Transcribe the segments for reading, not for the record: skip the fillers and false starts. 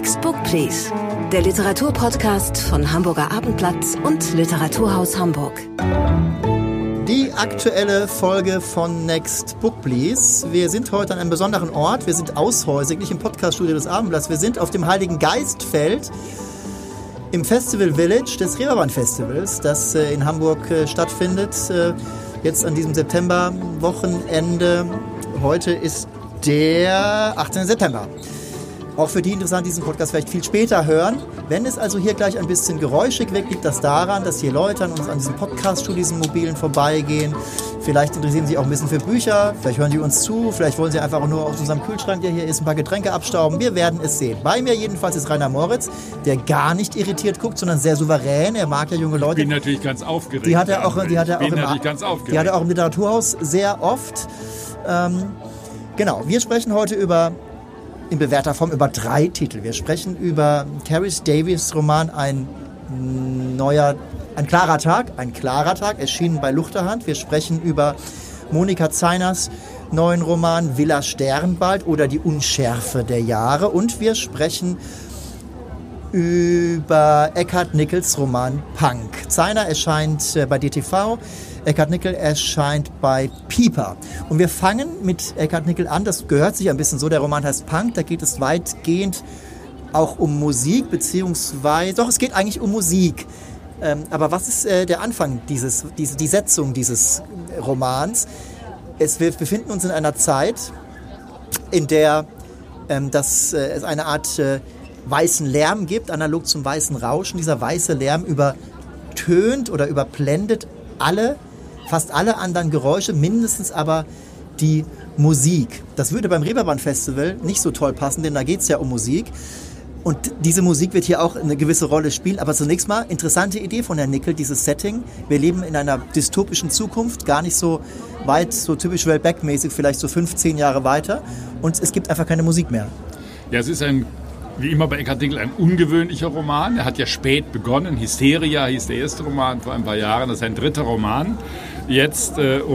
Next Book Please, der Literaturpodcast von Hamburger Abendblatt und Literaturhaus Hamburg. Die aktuelle Folge von Next Book Please. Wir sind heute an einem besonderen Ort. Wir sind aushäusig, nicht im Podcaststudio des Abendblatts. Wir sind auf dem Heiligen Geistfeld im Festival Village des Reeperbahn Festivals, das in Hamburg stattfindet. Jetzt an diesem September-Wochenende. Heute ist der 18. September. Auch für die interessant, diesen Podcast vielleicht viel später hören. Wenn es also hier gleich ein bisschen geräuschig wirkt, liegt das daran, dass hier Leute an uns an diesem Podcaststudio, diesen mobilen, vorbeigehen. Vielleicht interessieren sie sich auch ein bisschen für Bücher, vielleicht hören die uns zu, vielleicht wollen sie einfach nur aus unserem Kühlschrank, der hier ist, ein paar Getränke abstauben. Wir werden es sehen. Bei mir jedenfalls ist Rainer Moritz, der gar nicht irritiert guckt, sondern sehr souverän. Er mag ja junge Leute. Ich bin natürlich ganz aufgeregt. Die hat er auch im Literaturhaus sehr oft. Genau, wir sprechen heute in bewährter Form über 3 Titel. Wir sprechen über Caris Davies Roman Ein klarer Tag, erschienen bei Luchterhand. Wir sprechen über Monika Zeiners neuen Roman Villa Sternwald oder Die Unschärfe der Jahre. Und wir sprechen über Eckhard Nickels Roman Punk. Zeiner erscheint bei DTV, Eckhard Nickel erscheint bei Piper. Und wir fangen mit Eckhard Nickel an, das gehört sich ein bisschen so, der Roman heißt Punk, da geht es weitgehend auch um Musik, beziehungsweise, es geht eigentlich um Musik. Aber was ist der Anfang, die Setzung dieses Romans? Wir befinden uns in einer Zeit, in der es eine Art weißen Lärm gibt, analog zum weißen Rauschen. Dieser weiße Lärm übertönt oder überblendet fast alle anderen Geräusche, mindestens aber die Musik. Das würde beim Reeperbahn Festival nicht so toll passen, denn da geht es ja um Musik. Und diese Musik wird hier auch eine gewisse Rolle spielen. Aber zunächst mal, interessante Idee von Herrn Nickel, dieses Setting. Wir leben in einer dystopischen Zukunft, gar nicht so weit, so typisch Welbeck-mäßig, vielleicht so 15 Jahre weiter. Und es gibt einfach keine Musik mehr. Ja, es ist wie immer bei Eckhard Nickel, ein ungewöhnlicher Roman. Er hat ja spät begonnen. Hysteria hieß der erste Roman vor ein paar Jahren. Das ist ein 3. Roman jetzt.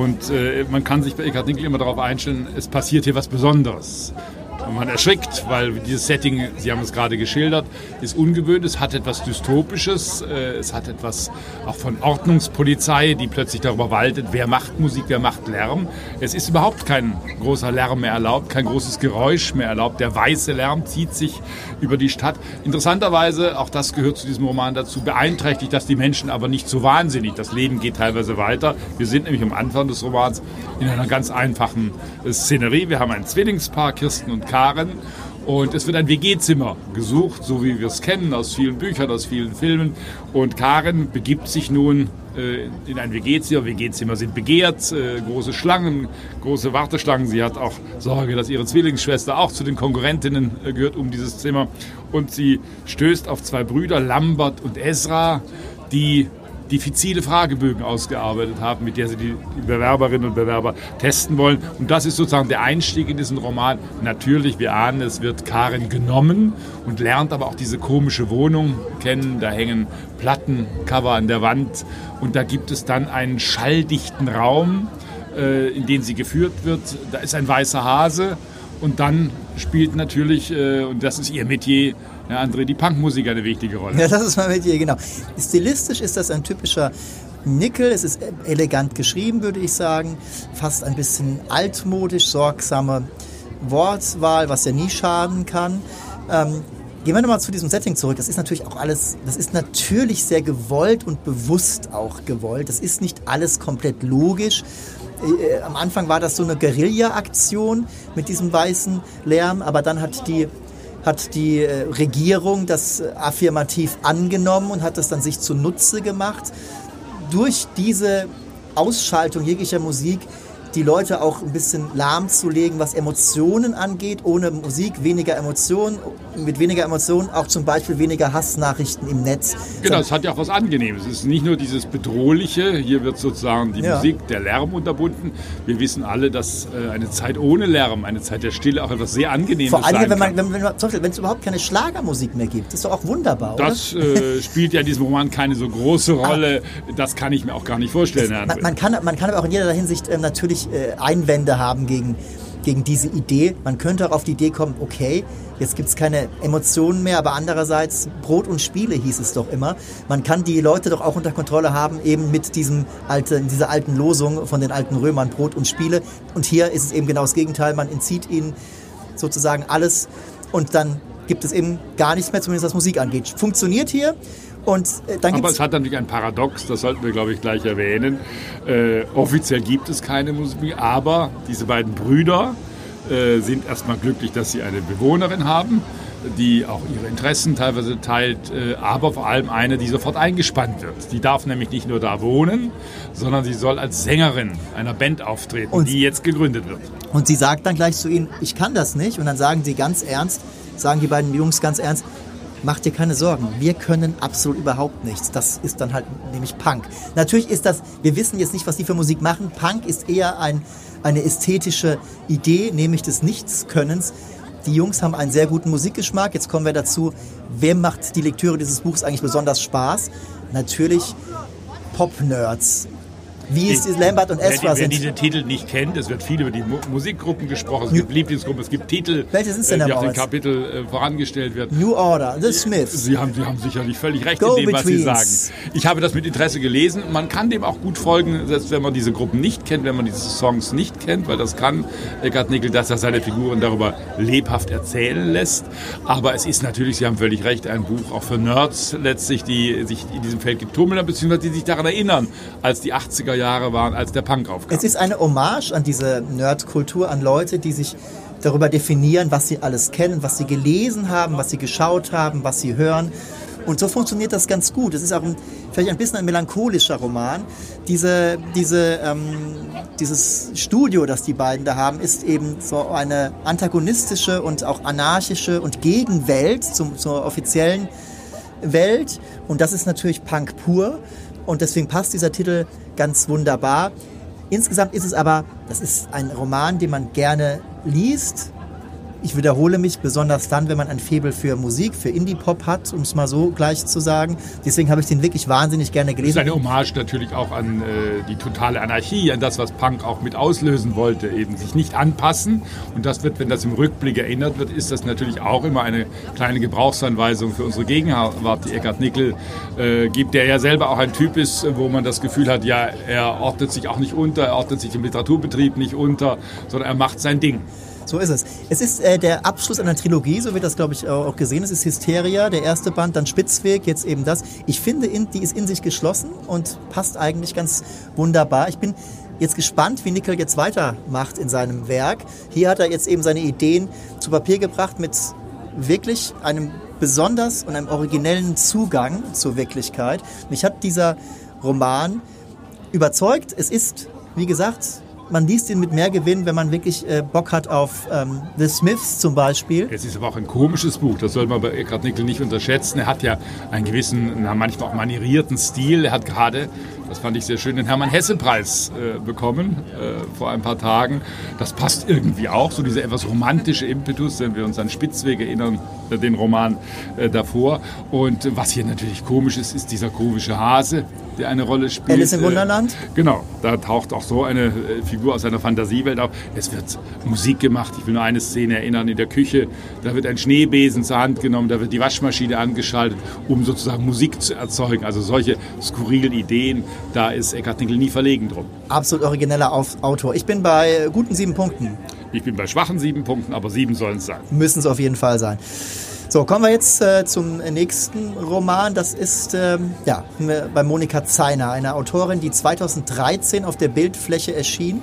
Man kann sich bei Eckhard Nickel immer darauf einstellen, es passiert hier was Besonderes. Und man erschrickt, weil dieses Setting, Sie haben es gerade geschildert, ist ungewöhnt. Es hat etwas Dystopisches. Es hat etwas auch von Ordnungspolizei, die plötzlich darüber waltet, wer macht Musik, wer macht Lärm. Es ist überhaupt kein großer Lärm mehr erlaubt, kein großes Geräusch mehr erlaubt. Der weiße Lärm zieht sich über die Stadt. Interessanterweise, auch das gehört zu diesem Roman dazu, beeinträchtigt das die Menschen aber nicht so wahnsinnig. Das Leben geht teilweise weiter. Wir sind nämlich am Anfang des Romans in einer ganz einfachen Szenerie. Wir haben ein Zwillingspaar, Kirsten und Karen, und es wird ein WG-Zimmer gesucht, so wie wir es kennen aus vielen Büchern, aus vielen Filmen. Und Karen begibt sich nun in ein WG-Zimmer. WG-Zimmer sind begehrt, große Schlangen, große Warteschlangen. Sie hat auch Sorge, dass ihre Zwillingsschwester auch zu den Konkurrentinnen gehört um dieses Zimmer. Und sie stößt auf 2 Brüder, Lambert und Ezra, die diffizile Fragebögen ausgearbeitet haben, mit der sie die Bewerberinnen und Bewerber testen wollen. Und das ist sozusagen der Einstieg in diesen Roman. Natürlich, wir ahnen, es wird Karen genommen und lernt aber auch diese komische Wohnung kennen. Da hängen Plattencover an der Wand und da gibt es dann einen schalldichten Raum, in den sie geführt wird. Da ist ein weißer Hase und dann spielt natürlich, und das ist ihr Metier, ja, André, die Punkmusik eine wichtige Rolle. Ja, das ist mein Metier, genau. Stilistisch ist das ein typischer Nickel. Es ist elegant geschrieben, würde ich sagen. Fast ein bisschen altmodisch, sorgsame Wortwahl, was ja nie schaden kann. Gehen wir nochmal zu diesem Setting zurück. Das ist natürlich auch alles, das ist natürlich sehr gewollt und bewusst auch gewollt. Das ist nicht alles komplett logisch. Am Anfang war das so eine Guerilla-Aktion mit diesem weißen Lärm, aber dann hat die Regierung das affirmativ angenommen und hat das dann sich zunutze gemacht, durch diese Ausschaltung jeglicher Musik die Leute auch ein bisschen lahmzulegen, was Emotionen angeht. Ohne Musik weniger Emotionen, mit weniger Emotionen auch zum Beispiel weniger Hassnachrichten im Netz. Genau, es hat ja auch was Angenehmes. Es ist nicht nur dieses Bedrohliche, hier wird sozusagen die Musik, der Lärm unterbunden. Wir wissen alle, dass eine Zeit ohne Lärm, eine Zeit der Stille auch etwas sehr Angenehmes sein kann. Vor allem, wenn es überhaupt keine Schlagermusik mehr gibt. Das ist doch auch wunderbar, oder? Das spielt ja in diesem Roman keine so große Rolle. Das kann ich mir auch gar nicht vorstellen. Man kann aber auch in jeder Hinsicht natürlich Einwände haben gegen gegen diese Idee. Man könnte auch auf die Idee kommen, okay, jetzt gibt es keine Emotionen mehr, aber andererseits Brot und Spiele hieß es doch immer. Man kann die Leute doch auch unter Kontrolle haben, eben mit dieser alten Losung von den alten Römern, Brot und Spiele. Und hier ist es eben genau das Gegenteil, man entzieht ihnen sozusagen alles und dann gibt es eben gar nichts mehr, zumindest was Musik angeht. Funktioniert hier. Und dann aber es hat natürlich ein Paradox, das sollten wir, glaube ich, gleich erwähnen. Offiziell gibt es keine Musik, aber diese beiden Brüder sind erstmal glücklich, dass sie eine Bewohnerin haben, die auch ihre Interessen teilweise teilt, aber vor allem eine, die sofort eingespannt wird. Die darf nämlich nicht nur da wohnen, sondern sie soll als Sängerin einer Band auftreten, die jetzt gegründet wird. Und sie sagt dann gleich zu ihnen, ich kann das nicht. Und dann sagen die beiden Jungs ganz ernst, mach dir keine Sorgen, wir können absolut überhaupt nichts. Das ist dann halt nämlich Punk. Natürlich ist das, wir wissen jetzt nicht, was die für Musik machen. Punk ist eher eine ästhetische Idee, nämlich des Nichtskönnens. Die Jungs haben einen sehr guten Musikgeschmack. Jetzt kommen wir dazu, wem macht die Lektüre dieses Buchs eigentlich besonders Spaß? Natürlich Pop-Nerds. Wie es Lambert und Ezra sind. Wer diese Titel nicht kennt, es wird viel über die Musikgruppen gesprochen, es gibt Lieblingsgruppen, es gibt Titel, welche sind denn die auf den Kapitel vorangestellt werden. New Order, The Smiths. Sie haben sicherlich völlig recht in dem, was Sie sagen. Ich habe das mit Interesse gelesen. Man kann dem auch gut folgen, selbst wenn man diese Gruppen nicht kennt, wenn man diese Songs nicht kennt, weil das kann Eckhard Nickel, dass er seine Figuren darüber lebhaft erzählen lässt. Aber es ist natürlich, Sie haben völlig recht, ein Buch auch für Nerds letztlich, die sich in diesem Feld getummelt haben, beziehungsweise die sich daran erinnern, als die 80er Jahre waren, als der Punk aufkam. Es ist eine Hommage an diese Nerdkultur, an Leute, die sich darüber definieren, was sie alles kennen, was sie gelesen haben, was sie geschaut haben, was sie hören. Und so funktioniert das ganz gut. Es ist auch vielleicht ein bisschen ein melancholischer Roman. Dieses Studio, das die beiden da haben, ist eben so eine antagonistische und auch anarchische und Gegenwelt zur offiziellen Welt. Und das ist natürlich Punk pur. Und deswegen passt dieser Titel ganz wunderbar. Insgesamt ist es aber, das ist ein Roman, den man gerne liest. Ich wiederhole mich, besonders dann, wenn man ein Faible für Musik, für Indie-Pop hat, um es mal so gleich zu sagen. Deswegen habe ich den wirklich wahnsinnig gerne gelesen. Das ist eine Hommage natürlich auch an die totale Anarchie, an das, was Punk auch mit auslösen wollte, eben sich nicht anpassen. Und das wird, wenn das im Rückblick erinnert wird, ist das natürlich auch immer eine kleine Gebrauchsanweisung für unsere Gegenwart, die Eckhard Nickel gibt, der ja selber auch ein Typ ist, wo man das Gefühl hat, ja, er ordnet sich auch nicht unter, er ordnet sich im Literaturbetrieb nicht unter, sondern er macht sein Ding. So ist es. Es ist der Abschluss einer Trilogie, so wird das, glaube ich, auch gesehen. Es ist Hysteria, der erste Band, dann Spitzweg, jetzt eben das. Ich finde, die ist in sich geschlossen und passt eigentlich ganz wunderbar. Ich bin jetzt gespannt, wie Nickel jetzt weitermacht in seinem Werk. Hier hat er jetzt eben seine Ideen zu Papier gebracht mit wirklich einem besonders und einem originellen Zugang zur Wirklichkeit. Mich hat dieser Roman überzeugt. Es ist, wie gesagt, man liest ihn mit mehr Gewinn, wenn man wirklich Bock hat auf The Smiths zum Beispiel. Es ist aber auch ein komisches Buch, das soll man bei Eckhard Nickel nicht unterschätzen. Er hat ja einen gewissen, manchmal auch manierierten Stil. Er hat gerade, das fand ich sehr schön, den Hermann-Hesse-Preis bekommen vor ein paar Tagen. Das passt irgendwie auch, so dieser etwas romantische Impetus, wenn wir uns an Spitzweg erinnern, den Roman davor. Und was hier natürlich komisch ist, ist dieser komische Hase, der eine Rolle spielt. Alice im Wunderland? Genau, da taucht auch so eine Figur aus einer Fantasiewelt auf. Es wird Musik gemacht. Ich will nur eine Szene erinnern in der Küche. Da wird ein Schneebesen zur Hand genommen, da wird die Waschmaschine angeschaltet, um sozusagen Musik zu erzeugen. Also solche skurrilen Ideen, da ist Eckhard Nickel nie verlegen drum. Absolut origineller Autor. Ich bin bei guten 7 Punkten. Ich bin bei schwachen 7 Punkten, aber 7 sollen es sein. Müssen es auf jeden Fall sein. So, kommen wir jetzt zum nächsten Roman. Das ist bei Monika Zeiner, einer Autorin, die 2013 auf der Bildfläche erschien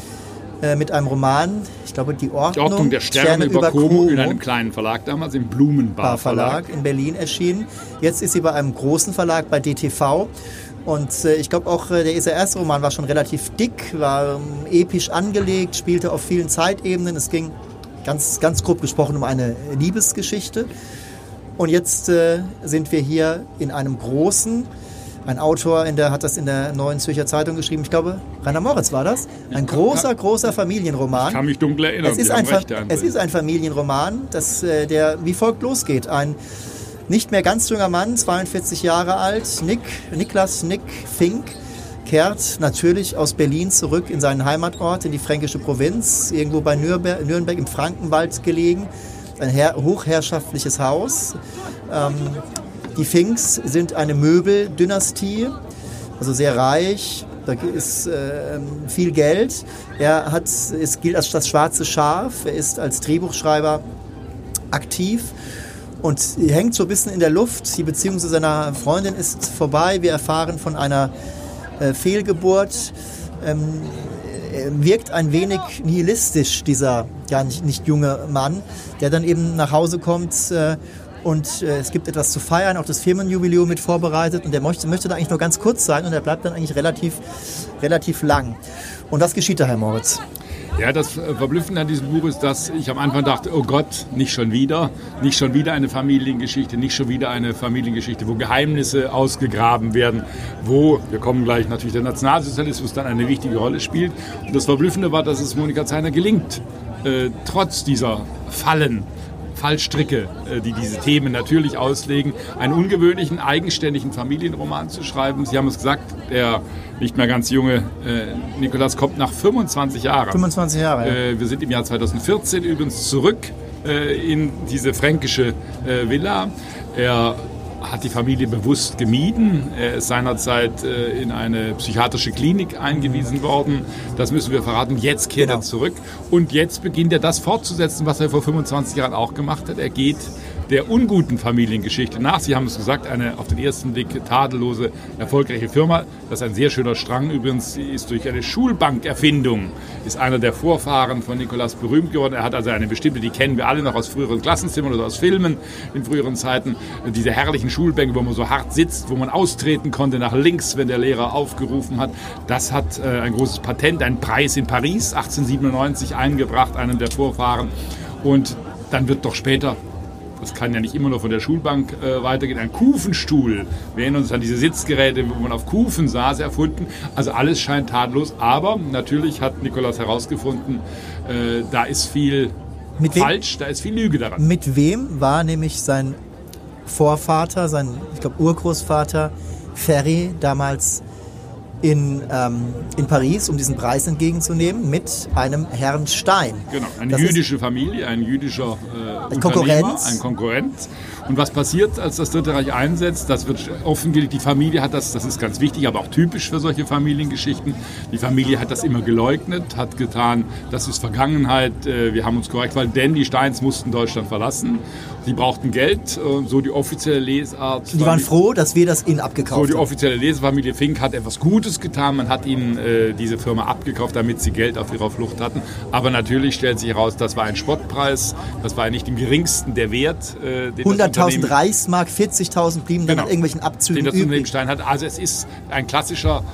mit einem Roman, ich glaube, Die Ordnung der Sterne über Como, in einem kleinen Verlag damals, im Blumenbar Verlag in Berlin erschienen. Jetzt ist sie bei einem großen Verlag, bei DTV. Und ich glaube auch, dieser erste Roman war schon relativ dick, war episch angelegt, spielte auf vielen Zeitebenen. Es ging ganz, ganz grob gesprochen um eine Liebesgeschichte. Und jetzt sind wir hier in einem großen, ein Autor hat das in der Neuen Zürcher Zeitung geschrieben, ich glaube, Rainer Moritz war das, ein großer Familienroman. Ich kann mich dunkel erinnern. Es ist ein Familienroman, der wie folgt losgeht. Ein nicht mehr ganz junger Mann, 42 Jahre alt, Niklas Fink, kehrt natürlich aus Berlin zurück in seinen Heimatort, in die fränkische Provinz, irgendwo bei Nürnberg im Frankenwald gelegen. Ein hochherrschaftliches Haus. Die Finks sind eine Möbeldynastie, also sehr reich. Da ist viel Geld. Es gilt als das schwarze Schaf. Er ist als Drehbuchschreiber aktiv und hängt so ein bisschen in der Luft. Die Beziehung zu seiner Freundin ist vorbei. Wir erfahren von einer Fehlgeburt. Wirkt ein wenig nihilistisch, dieser nicht junge Mann, der dann eben nach Hause kommt und es gibt etwas zu feiern, auch das Firmenjubiläum mit vorbereitet und der möchte da eigentlich nur ganz kurz sein und er bleibt dann eigentlich relativ lang. Und was geschieht da, Herr Moritz? Ja, das Verblüffende an diesem Buch ist, dass ich am Anfang dachte, oh Gott, nicht schon wieder eine Familiengeschichte, nicht schon wieder eine Familiengeschichte, wo Geheimnisse ausgegraben werden, wo, wir kommen gleich, natürlich der Nationalsozialismus dann eine wichtige Rolle spielt. Und das Verblüffende war, dass es Monika Zeiner gelingt, trotz dieser Fallstricke, die diese Themen natürlich auslegen, einen ungewöhnlichen, eigenständigen Familienroman zu schreiben. Sie haben es gesagt, der nicht mehr ganz junge Nicolas kommt nach 25 Jahren. 25 Jahre, ja. Wir sind im Jahr 2014 übrigens zurück in diese fränkische Villa. Er hat die Familie bewusst gemieden. Er ist seinerzeit in eine psychiatrische Klinik eingewiesen worden. Das müssen wir verraten. Jetzt kehrt er zurück. Und jetzt beginnt er das fortzusetzen, was er vor 25 Jahren auch gemacht hat. Er geht der unguten Familiengeschichte nach. Sie haben es gesagt, eine auf den ersten Blick tadellose, erfolgreiche Firma. Das ist ein sehr schöner Strang. Übrigens ist durch eine Schulbankerfindung ist einer der Vorfahren von Nicolas berühmt geworden. Er hat also eine bestimmte, die kennen wir alle noch aus früheren Klassenzimmern oder aus Filmen in früheren Zeiten. Diese herrlichen Schulbänke, wo man so hart sitzt, wo man austreten konnte nach links, wenn der Lehrer aufgerufen hat. Das hat ein großes Patent, einen Preis in Paris 1897 eingebracht, einem der Vorfahren. Und dann wird doch später, das kann ja nicht immer nur von der Schulbank weitergehen, ein Kufenstuhl. Wir erinnern uns an diese Sitzgeräte, wo man auf Kufen saß, erfunden. Also alles scheint tadellos. Aber natürlich hat Nicolas herausgefunden, da ist viel falsch, da ist viel Lüge daran. Mit wem war nämlich sein Vorvater, sein, ich glaube, Urgroßvater Ferry damals in Paris, um diesen Preis entgegenzunehmen, mit einem Herrn Stein. Genau, eine jüdische Familie, ein jüdischer Unternehmer, ein Konkurrent. Und was passiert, als das Dritte Reich einsetzt? Das wird offengelegt, die Familie hat das ist ganz wichtig, aber auch typisch für solche Familiengeschichten. Die Familie hat das immer geleugnet, hat getan, das ist Vergangenheit, wir haben uns korrekt, denn die Steins mussten Deutschland verlassen. Sie brauchten Geld, so die offizielle Lesart. Die waren froh, dass wir das ihnen abgekauft haben. So die offizielle Lesefamilie Fink hat etwas Gutes getan. Man hat ihnen diese Firma abgekauft, damit sie Geld auf ihrer Flucht hatten. Aber natürlich stellt sich heraus, das war ein Spottpreis. Das war nicht im geringsten der Wert. 100.000 Reichsmark, 40.000 blieben dann nach irgendwelchen Abzügen den das Unternehmen Stein hat. Also es ist ein klassischer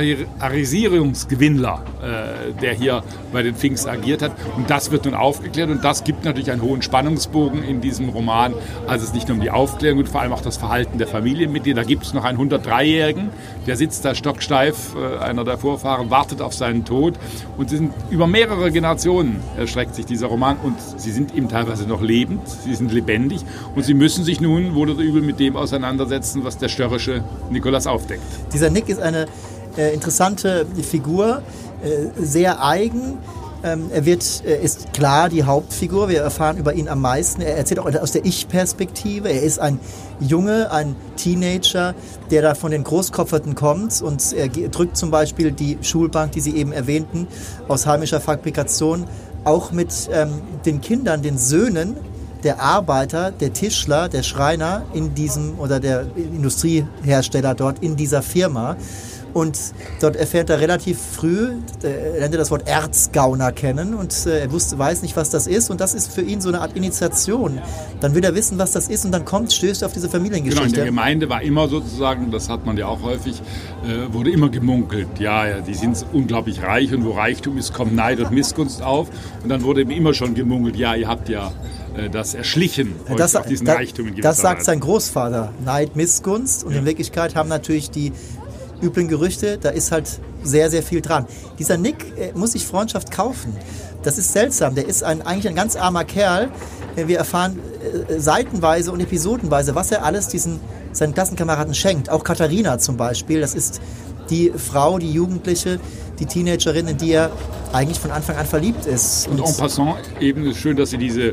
Arisierungsgewinnler, der hier bei den Finks agiert hat. Und das wird nun aufgeklärt und das gibt natürlich einen hohen Spannungsbogen in diesem Roman. Also es ist nicht nur um die Aufklärung und vor allem auch das Verhalten der Familienmitglieder. Da gibt es noch einen 103-Jährigen, der sitzt da stocksteif, einer der Vorfahren, wartet auf seinen Tod. Und sind über mehrere Generationen erstreckt sich dieser Roman und sie sind eben teilweise noch lebend, sie sind lebendig und sie müssen sich nun wohl oder übel mit dem auseinandersetzen, was der störrische Nicolas aufdeckt. Dieser Nick ist eine interessante Figur, sehr eigen. Er ist klar die Hauptfigur, wir erfahren über ihn am meisten. Er erzählt auch aus der Ich-Perspektive. Er ist ein Junge, ein Teenager, der da von den Großkopferten kommt und er drückt zum Beispiel die Schulbank, die Sie eben erwähnten, aus heimischer Fabrikation, auch mit den Kindern, den Söhnen der Arbeiter, der Tischler, der Schreiner in diesem oder der Industriehersteller dort in dieser Firma. Und dort erfährt er relativ früh, er lernt das Wort Erzgauner kennen und er weiß nicht, was das ist und das ist für ihn so eine Art Initiation. Dann will er wissen, was das ist und dann stößt er auf diese Familiengeschichte. Genau, in der Gemeinde war immer sozusagen, das hat man ja auch häufig, wurde immer gemunkelt, ja, die sind unglaublich reich und wo Reichtum ist, kommt Neid und Missgunst auf und dann wurde eben immer schon gemunkelt, ja, ihr habt ja das erschlichen, euch auf diesen Reichtum in gewisser Das sagt Weise. Sein Großvater, Neid, Missgunst und in Wirklichkeit haben natürlich die üblen Gerüchte, da ist halt sehr, sehr viel dran. Dieser Nick muss sich Freundschaft kaufen. Das ist seltsam. Der ist eigentlich ein ganz armer Kerl. Wir erfahren seitenweise und episodenweise, was er alles seinen Klassenkameraden schenkt. Auch Katharina zum Beispiel. Das ist die Frau, die Jugendliche, die Teenagerin, in die er eigentlich von Anfang an verliebt ist. Und en passant eben ist schön, dass Sie diese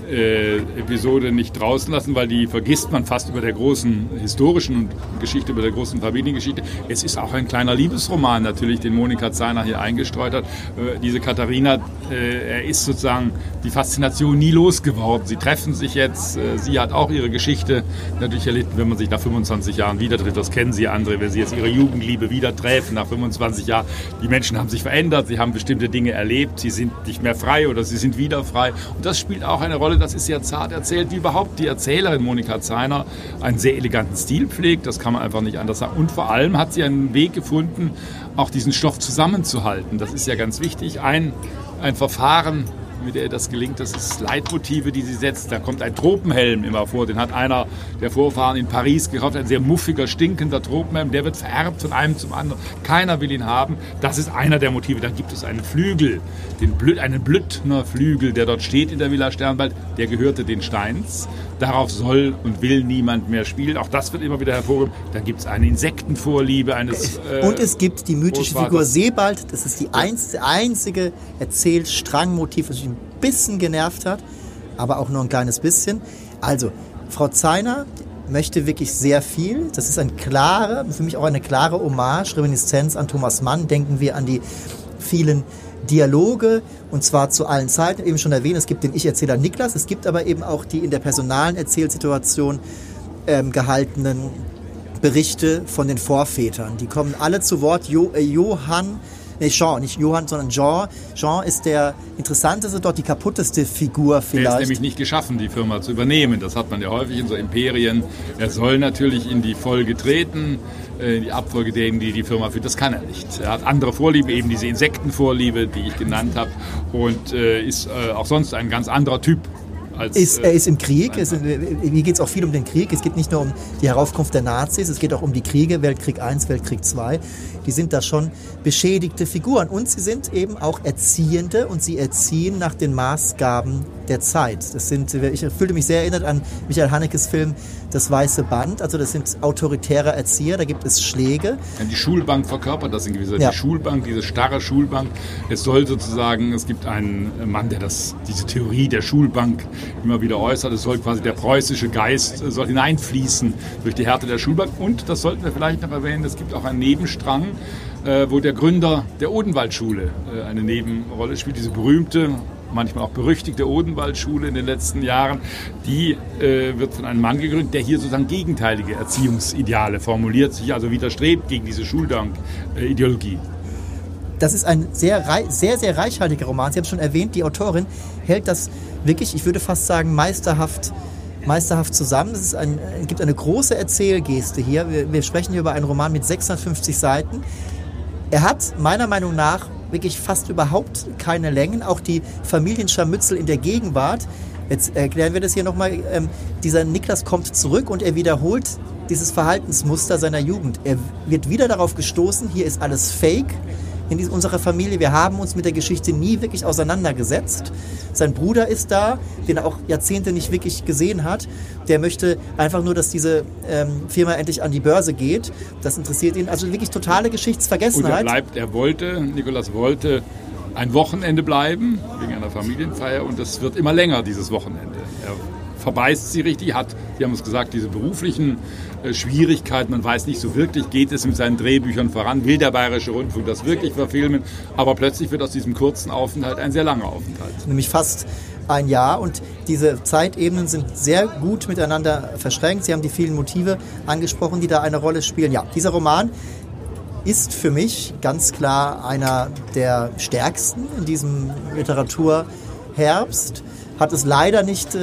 Episode nicht draußen lassen, weil die vergisst man fast über der großen historischen Geschichte, über der großen Familiengeschichte. Es ist auch ein kleiner Liebesroman natürlich, den Monika Zeiner hier eingestreut hat. Diese Katharina, er ist sozusagen die Faszination nie losgeworden. Sie treffen sich jetzt, sie hat auch ihre Geschichte natürlich erlitten, wenn man sich nach 25 Jahren wieder trifft. Das kennen Sie, André, wenn Sie jetzt Ihre Jugendliebe wieder treffen nach 25 Jahren. Die Menschen haben sich verändert, sie haben bestimmte Dinge erlebt, sie sind nicht mehr frei oder sie sind wieder frei. Und das spielt auch eine Rolle. Das ist sehr zart erzählt, wie überhaupt die Erzählerin Monika Zeiner einen sehr eleganten Stil pflegt. Das kann man einfach nicht anders sagen. Und vor allem hat sie einen Weg gefunden, auch diesen Stoff zusammenzuhalten. Das ist ja ganz wichtig. Ein Verfahren, mit der das gelingt, das ist Leitmotive, die sie setzt. Da kommt ein Tropenhelm immer vor. Den hat einer der Vorfahren in Paris gekauft. Ein sehr muffiger, stinkender Tropenhelm. Der wird vererbt von einem zum anderen. Keiner will ihn haben. Das ist einer der Motive. Dann gibt es einen Flügel, einen Blüthner Flügel, der dort steht in der Villa Sternwald. Der gehörte den Steins. Darauf soll und will niemand mehr spielen. Auch das wird immer wieder hervorgehoben. Dann gibt es eine Insektenvorliebe eines und es gibt die mythische Figur Sebald. Das ist die einzige Erzählstrangmotiv, das mich ein bisschen genervt hat, aber auch nur ein kleines bisschen. Also, Frau Zeiner möchte wirklich sehr viel. Das ist für mich auch eine klare Hommage, Reminiszenz an Thomas Mann. Denken wir an die vielen Dialoge, und zwar zu allen Zeiten. Eben schon erwähnt, es gibt den Ich-Erzähler Niklas, es gibt aber eben auch die in der personalen Erzählsituation gehaltenen Berichte von den Vorvätern. Die kommen alle zu Wort. Jean, nicht Johann, sondern Jean. Jean ist der interessanteste, dort die kaputteste Figur vielleicht. Er ist nämlich nicht geschaffen, die Firma zu übernehmen. Das hat man ja häufig in so Imperien. Er soll natürlich in die Folge treten, die Abfolge derjenigen, die die Firma führt. Das kann er nicht. Er hat andere Vorliebe, eben diese Insektenvorliebe, die ich genannt habe, und ist auch sonst ein ganz anderer Typ. Er ist im Krieg. Hier geht es auch viel um den Krieg. Es geht nicht nur um die Heraufkunft der Nazis, es geht auch um die Kriege, Weltkrieg I, Weltkrieg II. Die sind da schon beschädigte Figuren. Und sie sind eben auch Erziehende, und sie erziehen nach den Maßgaben der Zeit. Ich fühlte mich sehr erinnert an Michael Hanekes Film Das Weiße Band. Also das sind autoritäre Erzieher, da gibt es Schläge. Ja, die Schulbank verkörpert das in gewisser Weise. Ja. Die Schulbank, diese starre Schulbank. Es gibt einen Mann, der diese Theorie der Schulbank immer wieder äußert. Es soll quasi der preußische Geist soll hineinfließen durch die Härte der Schulbank. Und, das sollten wir vielleicht noch erwähnen, es gibt auch einen Nebenstrang, wo der Gründer der Odenwaldschule eine Nebenrolle spielt. Diese berühmte, manchmal auch berüchtigte Odenwaldschule in den letzten Jahren, die wird von einem Mann gegründet, der hier sozusagen gegenteilige Erziehungsideale formuliert, sich also widerstrebt gegen diese Schulbank-Ideologie. Das ist ein sehr, sehr reichhaltiger Roman. Sie haben schon erwähnt, die Autorin hält das wirklich, ich würde fast sagen, meisterhaft zusammen. Es gibt eine große Erzählgeste hier. Wir sprechen hier über einen Roman mit 650 Seiten. Er hat meiner Meinung nach wirklich fast überhaupt keine Längen. Auch die Familienscharmützel in der Gegenwart. Jetzt erklären wir das hier nochmal. Dieser Niklas kommt zurück und er wiederholt dieses Verhaltensmuster seiner Jugend. Er wird wieder darauf gestoßen, hier ist alles Fake in unserer Familie. Wir haben uns mit der Geschichte nie wirklich auseinandergesetzt. Sein Bruder ist da, den er auch Jahrzehnte nicht wirklich gesehen hat. Der möchte einfach nur, dass diese Firma endlich an die Börse geht. Das interessiert ihn. Also wirklich totale Geschichtsvergessenheit. Und Niklas wollte ein Wochenende bleiben, wegen einer Familienfeier, und das wird immer länger, dieses Wochenende. Er verbeißt sie richtig, Sie haben uns gesagt, diese beruflichen Schwierigkeiten, man weiß nicht so wirklich, geht es mit seinen Drehbüchern voran, will der Bayerische Rundfunk das wirklich verfilmen, aber plötzlich wird aus diesem kurzen Aufenthalt ein sehr langer Aufenthalt. Nämlich fast ein Jahr, und diese Zeitebenen sind sehr gut miteinander verschränkt. Sie haben die vielen Motive angesprochen, die da eine Rolle spielen. Ja, dieser Roman ist für mich ganz klar einer der stärksten in diesem Literaturherbst. Hat es leider nicht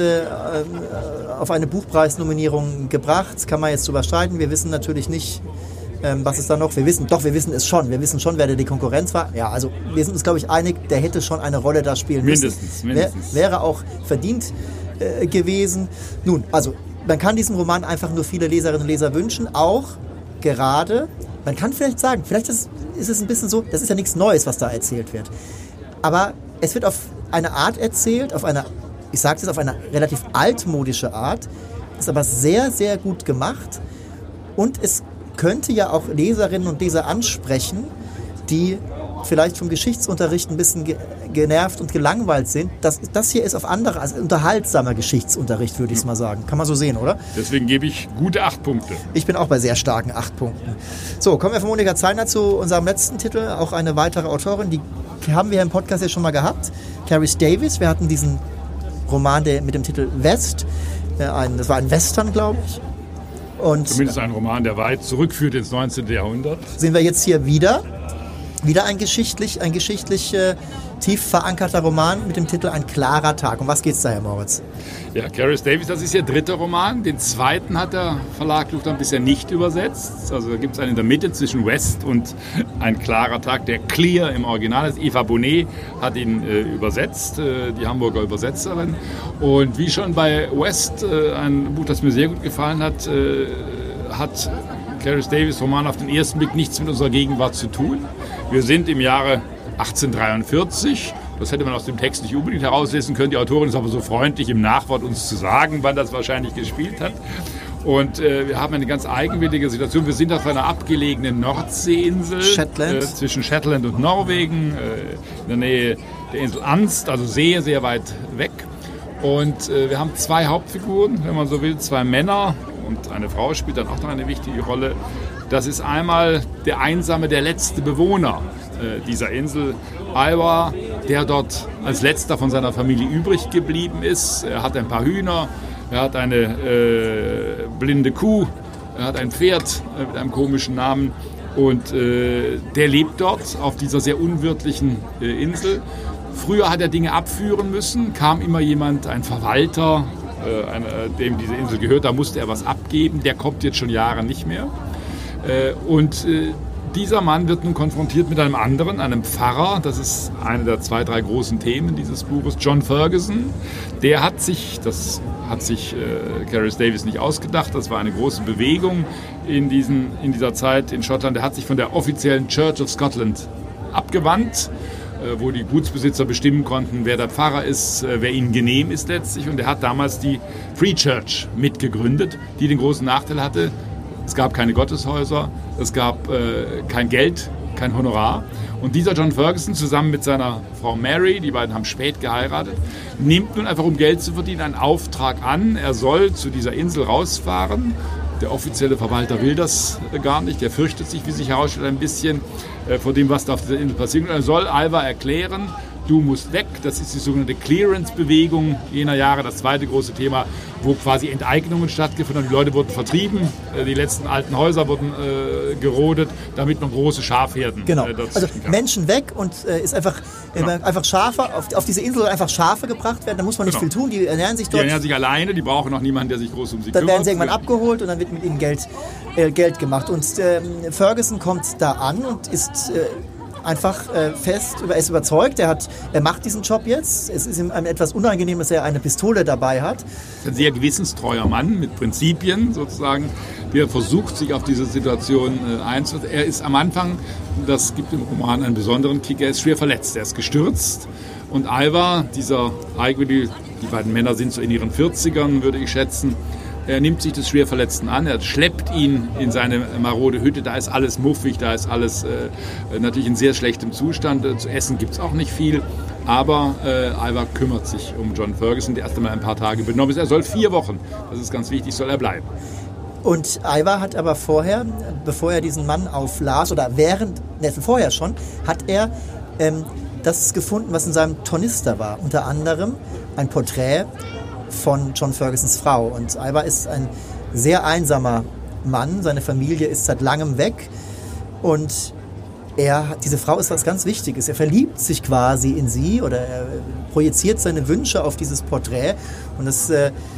auf eine Buchpreisnominierung gebracht. Das kann man jetzt drüber streiten. Wir wissen natürlich nicht, was ist da noch. Wir wissen es schon. Wir wissen schon, wer da die Konkurrenz war. Ja, also wir sind uns, glaube ich, einig, der hätte schon eine Rolle da spielen müssen. Mindestens. Wäre auch verdient gewesen. Nun, also man kann diesem Roman einfach nur viele Leserinnen und Leser wünschen. Auch gerade, man kann vielleicht sagen, vielleicht ist es ein bisschen so, das ist ja nichts Neues, was da erzählt wird. Aber es wird auf eine Art erzählt, auf eine relativ altmodische Art, ist aber sehr, sehr gut gemacht, und es könnte ja auch Leserinnen und Leser ansprechen, die vielleicht vom Geschichtsunterricht ein bisschen genervt und gelangweilt sind. Das hier ist auf andere, also unterhaltsamer Geschichtsunterricht, würde ich es mal sagen. Kann man so sehen, oder? Deswegen gebe ich gute 8 Punkte. Ich bin auch bei sehr starken 8 Punkten. So, kommen wir von Monika Zeiner zu unserem letzten Titel. Auch eine weitere Autorin, die haben wir im Podcast ja schon mal gehabt. Clarice Davis. Wir hatten diesen Roman mit dem Titel West. Das war ein Western, glaube ich. Und zumindest ein Roman, der weit zurückführt ins 19. Jahrhundert. Sehen wir jetzt hier wieder ein geschichtlich tief verankerter Roman mit dem Titel Ein klarer Tag. Um was geht es da, Herr Moritz? Ja, Clarice Davis, das ist ihr 3. Roman. Den 2. hat der Verlag Luchterhand bisher nicht übersetzt. Also da gibt es einen in der Mitte zwischen West und Ein klarer Tag, der Clear im Original ist. Eva Bonet hat ihn übersetzt, die Hamburger Übersetzerin. Und wie schon bei West, ein Buch, das mir sehr gut gefallen hat, hat Clarice Davis' Roman auf den ersten Blick nichts mit unserer Gegenwart zu tun. Wir sind im Jahre 1843. Das hätte man aus dem Text nicht unbedingt herauslesen können. Die Autorin ist aber so freundlich, im Nachwort uns zu sagen, wann das wahrscheinlich gespielt hat. Und wir haben eine ganz eigenwillige Situation. Wir sind auf einer abgelegenen Nordseeinsel zwischen Shetland und Norwegen, in der Nähe der Insel Anst, also sehr, sehr weit weg. Und wir haben 2 Hauptfiguren, wenn man so will, 2 Männer. Und eine Frau spielt dann auch noch eine wichtige Rolle. Das ist einmal der einsame, der letzte Bewohner dieser Insel, Ivar, der dort als letzter von seiner Familie übrig geblieben ist. Er hat ein paar Hühner, er hat eine blinde Kuh, er hat ein Pferd mit einem komischen Namen und der lebt dort auf dieser sehr unwirtlichen Insel. Früher hat er Dinge abführen müssen, kam immer jemand, ein Verwalter, dem diese Insel gehört, da musste er was abgeben, der kommt jetzt schon Jahre nicht mehr. Und dieser Mann wird nun konfrontiert mit einem anderen, einem Pfarrer, das ist eine der 2, 3 großen Themen dieses Buches, John Ferguson. Der hat sich, das hat sich Clarice Davis nicht ausgedacht, das war eine große Bewegung in dieser Zeit in Schottland, der hat sich von der offiziellen Church of Scotland abgewandt, wo die Gutsbesitzer bestimmen konnten, wer der Pfarrer ist, wer ihnen genehm ist letztlich. Und er hat damals die Free Church mitgegründet, die den großen Nachteil hatte, es gab keine Gotteshäuser, es gab kein Geld, kein Honorar. Und dieser John Ferguson zusammen mit seiner Frau Mary, die beiden haben spät geheiratet, nimmt nun einfach, um Geld zu verdienen, einen Auftrag an. Er soll zu dieser Insel rausfahren. Der offizielle Verwalter will das gar nicht. Der fürchtet sich, wie sich herausstellt, ein bisschen vor dem, was da auf dieser Insel passiert. Und er soll Ivar erklären, du musst weg. Das ist die sogenannte Clearance-Bewegung jener Jahre, das zweite große Thema, wo quasi Enteignungen stattgefunden haben. Die Leute wurden vertrieben, die letzten alten Häuser wurden gerodet, damit noch große Schafherden. Genau, also Menschen weg und ist einfach Schafe, auf diese Insel einfach Schafe gebracht werden, da muss man nicht viel tun, die ernähren sich dort. Die ernähren sich alleine, die brauchen auch niemanden, der sich groß um sie kümmert. Dann werden sie irgendwann abgeholt und dann wird mit ihnen Geld gemacht. Und Ferguson kommt da an und ist einfach er ist überzeugt, er macht diesen Job jetzt. Es ist ihm etwas unangenehm, dass er eine Pistole dabei hat. Ein sehr gewissenstreuer Mann mit Prinzipien sozusagen, der versucht, sich auf diese Situation einzusetzen. Er ist am Anfang, das gibt im Roman einen besonderen Kick, er ist schwer verletzt, er ist gestürzt. Und Ivar, die beiden Männer sind so in ihren 40ern, würde ich schätzen, er nimmt sich des Schwerverletzten an, er schleppt ihn in seine marode Hütte, da ist alles muffig, da ist alles natürlich in sehr schlechtem Zustand, zu essen gibt es auch nicht viel, aber Ivar kümmert sich um John Ferguson, der erst einmal ein paar Tage benommen ist. Er soll 4 Wochen, das ist ganz wichtig, soll er bleiben. Und Ivar hat aber vorher, bevor er diesen Mann auflas, oder vorher schon, hat er das gefunden, was in seinem Tornister war, unter anderem ein Porträt von John Fergusons Frau. Und Ivar ist ein sehr einsamer Mann. Seine Familie ist seit langem weg. Und diese Frau ist was ganz Wichtiges. Er verliebt sich quasi in sie oder er projiziert seine Wünsche auf dieses Porträt. Und das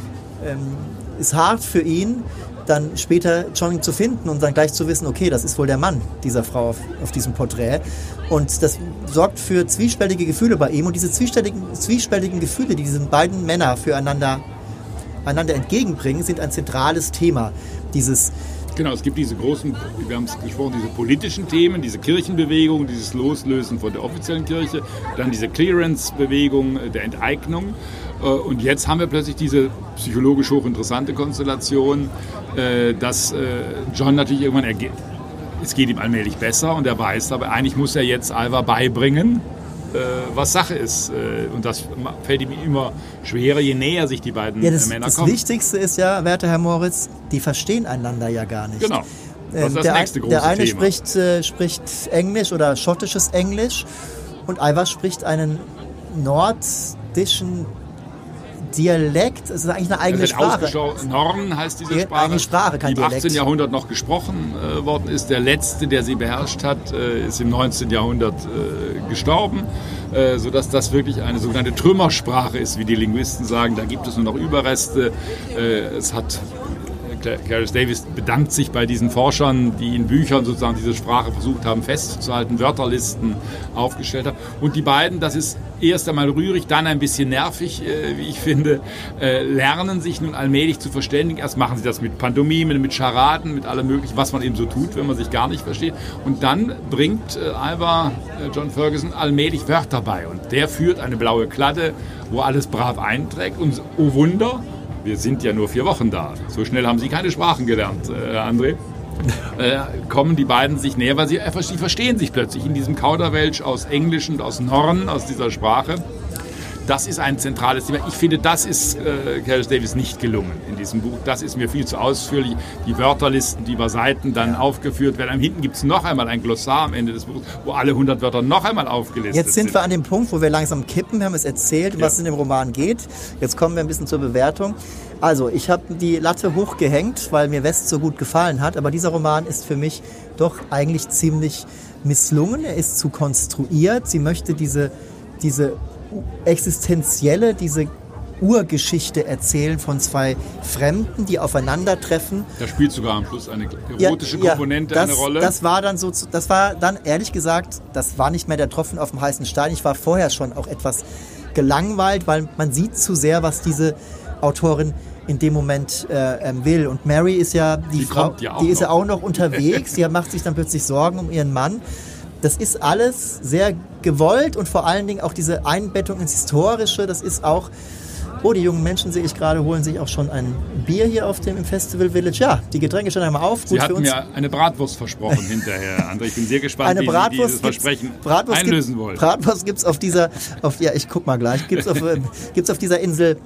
ist hart für ihn, dann später John zu finden und dann gleich zu wissen, okay, das ist wohl der Mann dieser Frau auf diesem Porträt. Und das sorgt für zwiespältige Gefühle bei ihm. Und diese zwiespältigen Gefühle, die diese beiden Männer einander entgegenbringen, sind ein zentrales Thema. Genau, es gibt diese großen, wir haben es gesprochen, diese politischen Themen, diese Kirchenbewegung, dieses Loslösen von der offiziellen Kirche, dann diese Clearance-Bewegung der Enteignung. Und jetzt haben wir plötzlich diese psychologisch hochinteressante Konstellation, dass John natürlich irgendwann es geht ihm allmählich besser und er weiß, aber eigentlich muss er jetzt Alva beibringen, was Sache ist. Und das fällt ihm immer schwerer, je näher sich die beiden Männer kommen. Das Wichtigste ist ja, werter Herr Moritz, die verstehen einander ja gar nicht. Genau. Das ist das nächste große der eine Thema. spricht Englisch oder schottisches Englisch und Alva spricht einen nordischen Dialekt. Es ist eigentlich eine eigene Sprache. Norn heißt diese Sprache, eine Sprache, kein die im Dialekt. 18. Jahrhundert noch gesprochen worden ist. Der letzte, der sie beherrscht hat, ist im 19. Jahrhundert gestorben, sodass das wirklich eine sogenannte Trümmersprache ist, wie die Linguisten sagen. Da gibt es nur noch Überreste. Gareth Davis bedankt sich bei diesen Forschern, die in Büchern sozusagen diese Sprache versucht haben festzuhalten, Wörterlisten aufgestellt haben. Und die beiden, das ist erst einmal rührig, dann ein bisschen nervig, wie ich finde, lernen sich nun allmählich zu verständigen. Erst machen sie das mit Pantomimen, mit Charaden, mit allem Möglichen, was man eben so tut, wenn man sich gar nicht versteht. Und dann bringt Alva John Ferguson allmählich Wörter bei. Und der führt eine blaue Kladde, wo alles brav einträgt. Und oh Wunder, wir sind ja nur 4 Wochen da. So schnell haben Sie keine Sprachen gelernt, André. Kommen die beiden sich näher, weil sie verstehen sich plötzlich in diesem Kauderwelsch aus Englisch und aus Norn, aus dieser Sprache. Das ist ein zentrales Thema. Ich finde, das ist Gareth Davis nicht gelungen in diesem Buch. Das ist mir viel zu ausführlich. Die Wörterlisten, die über Seiten dann aufgeführt werden. Hinten gibt es noch einmal ein Glossar am Ende des Buches, wo alle 100 Wörter noch einmal aufgelistet sind. Jetzt sind wir an dem Punkt, wo wir langsam kippen. Wir haben es erzählt, was in dem Roman geht. Jetzt kommen wir ein bisschen zur Bewertung. Also, ich habe die Latte hochgehängt, weil mir West so gut gefallen hat. Aber dieser Roman ist für mich doch eigentlich ziemlich misslungen. Er ist zu konstruiert. Sie möchte diese existenzielle, diese Urgeschichte erzählen von 2 Fremden, die aufeinandertreffen. Da spielt sogar am Schluss eine erotische Komponente eine Rolle. Das war dann ehrlich gesagt, das war nicht mehr der Tropfen auf dem heißen Stein. Ich war vorher schon auch etwas gelangweilt, weil man sieht zu sehr, was diese Autorin in dem Moment will. Und Mary ist ja die Frau, die ist ja auch noch unterwegs. Die macht sich dann plötzlich Sorgen um ihren Mann. Das ist alles sehr gewollt und vor allen Dingen auch diese Einbettung ins Historische, das ist auch, die jungen Menschen, sehe ich gerade, holen sich auch schon ein Bier hier im Festival Village. Ja, die Getränke stehen einmal auf. Sie hatten mir eine Bratwurst versprochen hinterher, André. Ich bin sehr gespannt, wie Sie dieses Versprechen einlösen wollen. Bratwurst gibt es ich guck mal gleich, gibt's auf dieser Insel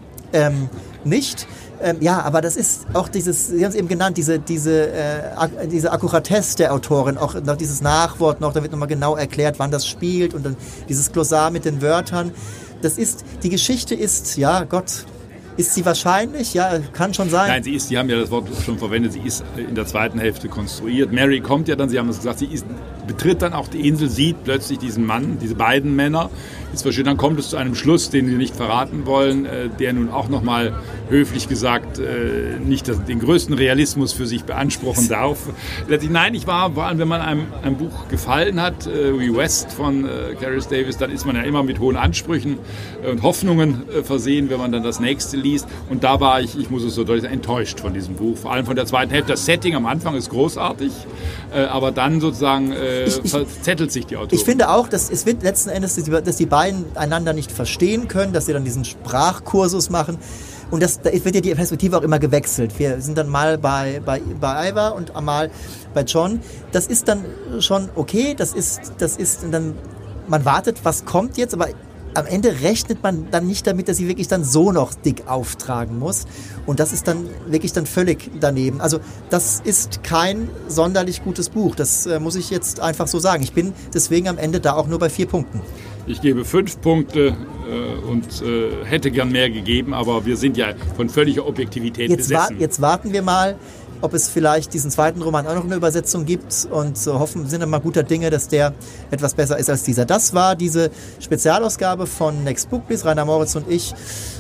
nicht. Aber das ist auch Sie haben es eben genannt, diese Akkuratesse der Autorin, auch noch dieses Nachwort noch, da wird nochmal genau erklärt, wann das spielt und dann dieses Glossar mit den Wörtern. Die Geschichte ist, ja Gott, ist sie wahrscheinlich? Ja, kann schon sein. Nein, Sie haben ja das Wort schon verwendet, sie ist in der zweiten Hälfte konstruiert. Mary kommt ja dann, Sie haben es gesagt, betritt dann auch die Insel, sieht plötzlich diesen Mann, diese beiden Männer, ist verschieden, dann kommt es zu einem Schluss, den wir nicht verraten wollen, der nun auch nochmal höflich gesagt nicht den größten Realismus für sich beanspruchen darf. Nein, vor allem, wenn man einem Buch gefallen hat, wie West von Gareth Davis, dann ist man ja immer mit hohen Ansprüchen und Hoffnungen versehen, wenn man dann das nächste liest. Und da war ich muss es so deutlich sagen, enttäuscht von diesem Buch, vor allem von der zweiten Hälfte. Das Setting am Anfang ist großartig, aber dann sozusagen verzettelt sich die Autorin. Ich finde auch, dass es wird letzten Endes, dass die beiden einander nicht verstehen können, dass sie dann diesen Sprachkursus machen. Und da wird ja die Perspektive auch immer gewechselt. Wir sind dann mal bei Alva und mal bei John. Das ist dann schon okay, das ist dann, man wartet, was kommt jetzt, aber am Ende rechnet man dann nicht damit, dass sie wirklich dann so noch dick auftragen muss. Und das ist dann wirklich dann völlig daneben. Also das ist kein sonderlich gutes Buch. Das muss ich jetzt einfach so sagen. Ich bin deswegen am Ende da auch nur bei 4 Punkten. Ich gebe 5 Punkte und hätte gern mehr gegeben, aber wir sind ja von völliger Objektivität besessen. Jetzt warten wir mal, ob es vielleicht diesen zweiten Roman auch noch eine Übersetzung gibt und sind dann mal guter Dinge, dass der etwas besser ist als dieser. Das war diese Spezialausgabe von Next Book Please. Rainer Moritz und ich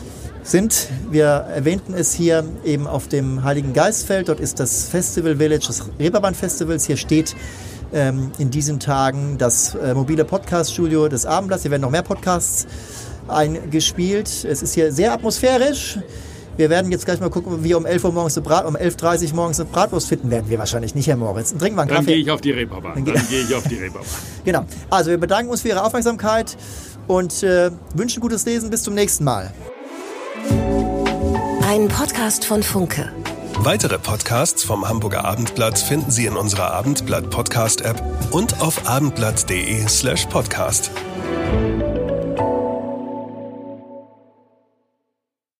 wir erwähnten es hier eben auf dem Heiligen Geistfeld. Dort ist das Festival Village des Reeperbahn Festivals. Hier steht in diesen Tagen das mobile Podcast-Studio des Abendblatts. Hier werden noch mehr Podcasts eingespielt. Es ist hier sehr atmosphärisch. Wir werden jetzt gleich mal gucken, wie um 11 Uhr morgens um 11.30 Uhr morgens eine Bratwurst finden werden wir wahrscheinlich nicht, Herr Moritz. Trinken wir einen Kaffee. Dann gehe ich auf die Reeperbahn. Genau. Also wir bedanken uns für Ihre Aufmerksamkeit und wünschen gutes Lesen. Bis zum nächsten Mal. Ein Podcast von Funke. Weitere Podcasts vom Hamburger Abendblatt finden Sie in unserer Abendblatt-Podcast-App und auf abendblatt.de/podcast.